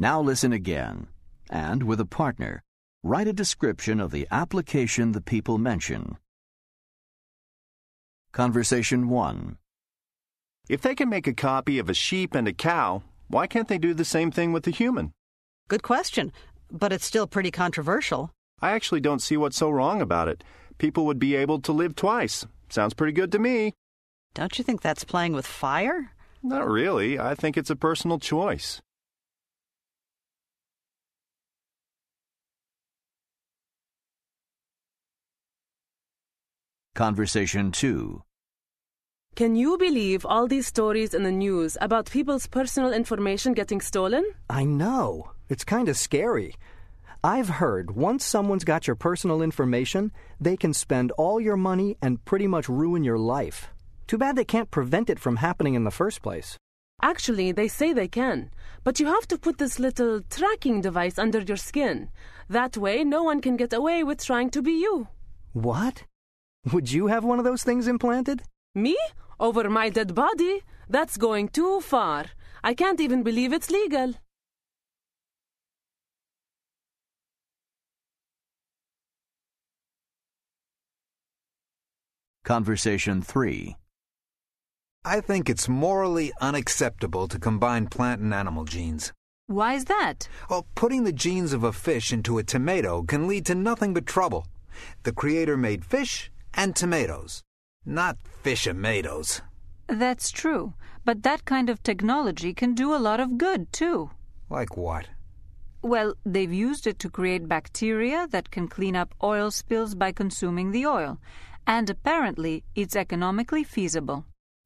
Now listen again, and with a partner, write a description of the application the people mention. Conversation 1. If they can make a copy of a sheep and a cow, why can't they do the same thing with a human? Good question, but it's still pretty controversial. I actually don't see what's so wrong about it. People would be able to live twice. Sounds pretty good to me. Don't you think that's playing with fire? Not really. I think it's a personal choice. Conversation 2. Can you believe all these stories in the news about people's personal information getting stolen? I know. It's kind of scary. I've heard once someone's got your personal information, they can spend all your money and pretty much ruin your life. Too bad they can't prevent it from happening in the first place. Actually, they say they can, but you have to put this little tracking device under your skin. That way, no one can get away with trying to be you. What? Would you have one of those things implanted? Me? Over my dead body? That's going too far. I can't even believe it's legal. Conversation 3. I think it's morally unacceptable to combine plant and animal genes. Why is that? Well, putting the genes of a fish into a tomato can lead to nothing but trouble. The Creator made fish and tomatoes, not fish-tomatoes. That's true, but that kind of technology can do a lot of good, too. Like what? Well, they've used it to create bacteria that can clean up oil spills by consuming the oil, and apparently it's economically feasible.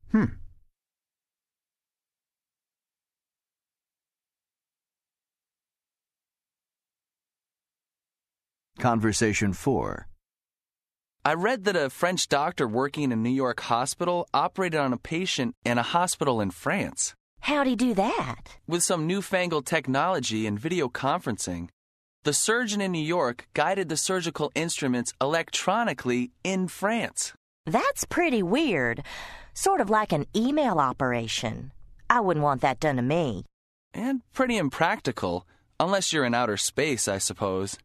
Conversation 4. I read that a French doctor working in a New York hospital operated on a patient in a hospital in France. How'd he do that? With some newfangled technology and video conferencing, the surgeon in New York guided the surgical instruments electronically in France. That's pretty weird. Sort of like an email operation. I wouldn't want that done to me. And pretty impractical, unless you're in outer space, I suppose.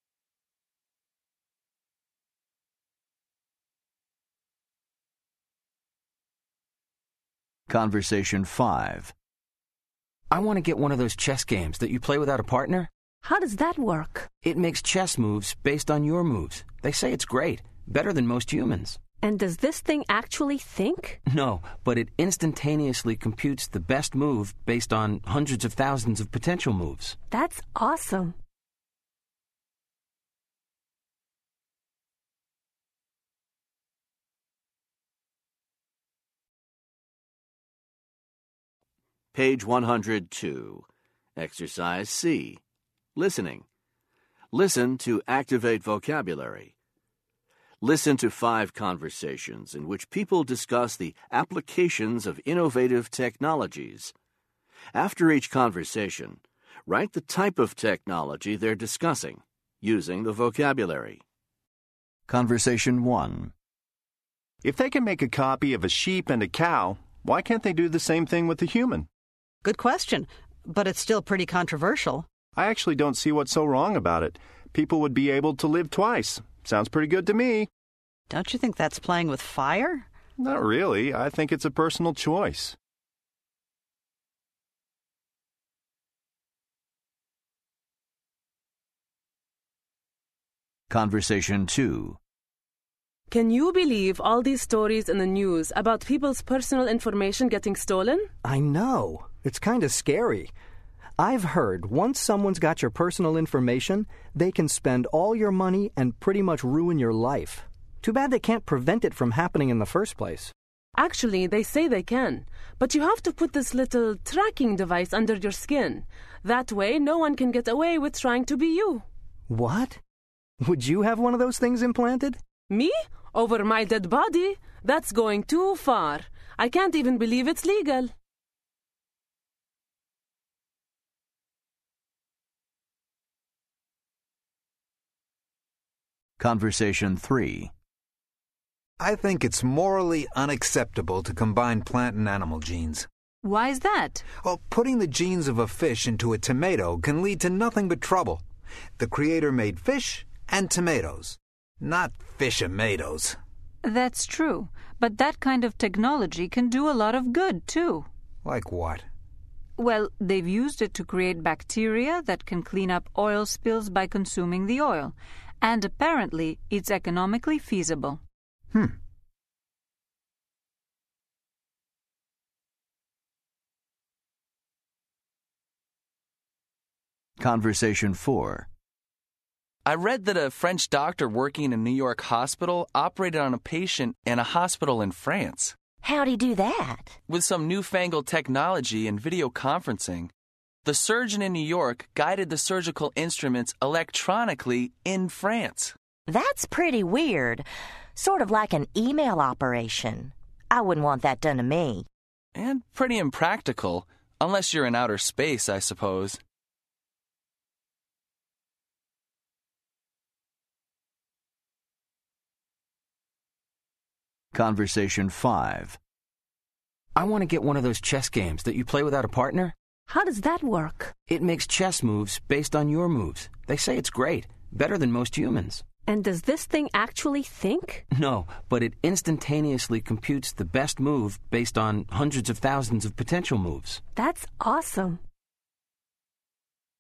Conversation 5. I want to get one of those chess games that you play without a partner. How does that work? It makes chess moves based on your moves. They say it's great, better than most humans. And does this thing actually think? No, but it instantaneously computes the best move based on hundreds of thousands of potential moves. That's awesome. Page 102. Exercise C. Listening. Listen to activate vocabulary. Listen to 5 conversations in which people discuss the applications of innovative technologies. After each conversation, write the type of technology they're discussing, using the vocabulary. Conversation 1. If they can make a copy of a sheep and a cow, why can't they do the same thing with a human? Good question, but it's still pretty controversial. I actually don't see what's so wrong about it. People would be able to live twice. Sounds pretty good to me. Don't you think that's playing with fire? Not really. I think it's a personal choice. Conversation 2. Can you believe all these stories in the news about people's personal information getting stolen? I know. It's kind of scary. I've heard once someone's got your personal information, they can spend all your money and pretty much ruin your life. Too bad they can't prevent it from happening in the first place. Actually, they say they can, but you have to put this little tracking device under your skin. That way, no one can get away with trying to be you. What? Would you have one of those things implanted? Me? Over my dead body? That's going too far. I can't even believe it's legal. Conversation 3. I think it's morally unacceptable to combine plant and animal genes. Why is that? Well, putting the genes of a fish into a tomato can lead to nothing but trouble. The creator made fish and tomatoes, not fish-tomatoes. That's true, but that kind of technology can do a lot of good, too. Like what? Well, they've used it to create bacteria that can clean up oil spills by consuming the oil, and apparently it's economically feasible. Conversation 4. I read that a French doctor working in a New York hospital operated on a patient in a hospital in France. How'd he do that? With some newfangled technology and video conferencing, the surgeon in New York guided the surgical instruments electronically in France. That's pretty weird. Sort of like an email operation. I wouldn't want that done to me. And pretty impractical, unless you're in outer space, I suppose. Conversation 5. I want to get one of those chess games that you play without a partner. How does that work? It makes chess moves based on your moves. They say it's great, better than most humans. And does this thing actually think? No, but it instantaneously computes the best move based on hundreds of thousands of potential moves. That's awesome.